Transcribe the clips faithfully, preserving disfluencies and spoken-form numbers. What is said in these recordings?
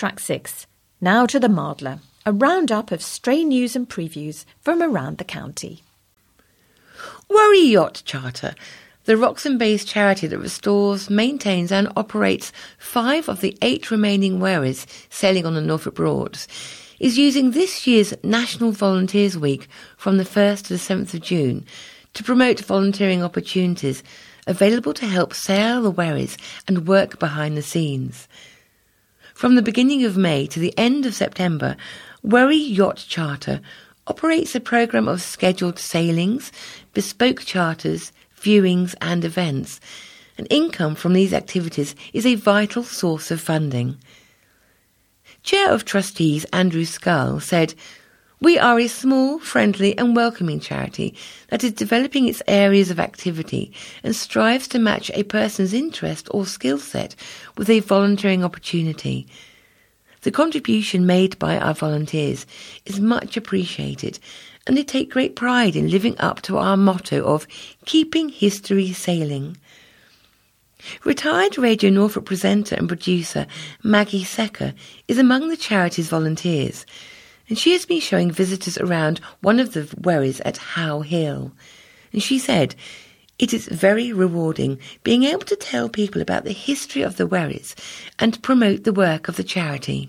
track six. Now to the Mardler, a roundup of stray news and previews from around the county. Wherry Yacht Charter, the Wroxham-based charity that restores, maintains and operates five of the eight remaining wherries sailing on the Norfolk Broads, is using this year's National Volunteers Week from the first to the seventh of June to promote volunteering opportunities available to help sail the wherries and work behind the scenes. From the beginning of May to the end of September, Wherry Yacht Charter operates a programme of scheduled sailings, bespoke charters, viewings and events, and income from these activities is a vital source of funding. Chair of Trustees Andrew Scull said, "We are a small, friendly and welcoming charity that is developing its areas of activity and strives to match a person's interest or skill set with a volunteering opportunity. The contribution made by our volunteers is much appreciated, and they take great pride in living up to our motto of keeping history sailing." Retired Radio Norfolk presenter and producer Maggie Secker is among the charity's volunteers, and she has been showing visitors around one of the wherries at How Hill. And she said, "It is very rewarding being able to tell people about the history of the wherries and promote the work of the charity."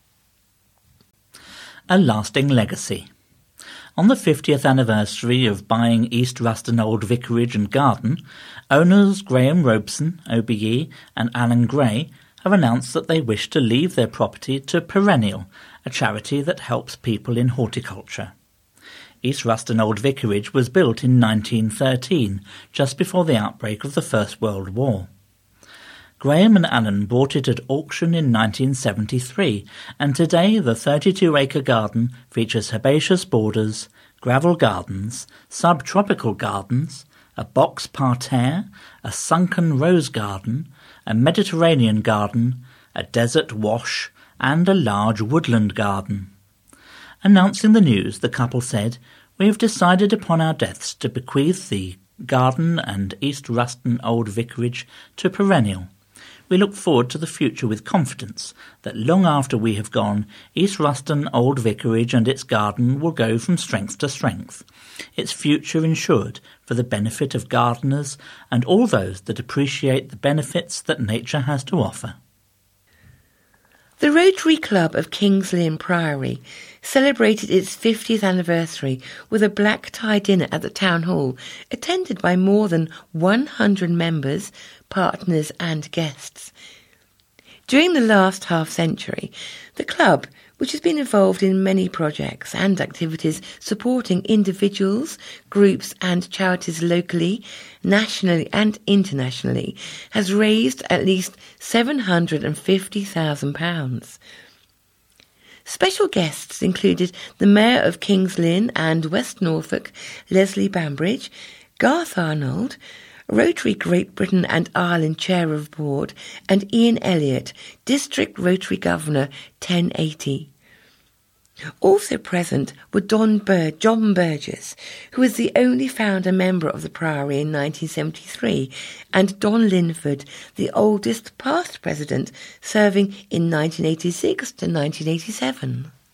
A lasting legacy. On the fiftieth anniversary of buying East Ruston Old Vicarage and Garden, owners Graham Robeson, O B E, and Alan Gray have announced that they wish to leave their property to Perennial, a charity that helps people in horticulture. East Ruston Old Vicarage was built in nineteen thirteen, just before the outbreak of the First World War. Graham and Alan bought it at auction in nineteen seventy-three, and today the thirty-two acre garden features herbaceous borders, gravel gardens, subtropical gardens, a box parterre, a sunken rose garden, a Mediterranean garden, a desert wash, and a large woodland garden. Announcing the news, the couple said, "We have decided upon our deaths to bequeath the garden and East Ruston Old Vicarage to Perennial. We look forward to the future with confidence that long after we have gone, East Ruston Old Vicarage and its garden will go from strength to strength, its future ensured for the benefit of gardeners and all those that appreciate the benefits that nature has to offer." The Rotary Club of Kings Lynn Priory celebrated its fiftieth anniversary with a black tie dinner at the Town Hall, attended by more than one hundred members, partners and guests. During the last half-century, the club, which has been involved in many projects and activities supporting individuals, groups and charities locally, nationally and internationally, has raised at least seven hundred fifty thousand pounds. Special guests included the Mayor of Kings Lynn and West Norfolk, Leslie Bambridge, Garth Arnold, Rotary Great Britain and Ireland Chair of Board, and Ian Elliott, District Rotary Governor, ten eighty. Also present were Don Bur- John Burgess, who was the only founder member of the Priory in nineteen seventy-three, and Don Linford, the oldest past president, serving in nineteen eighty-six to nineteen eighty-seven.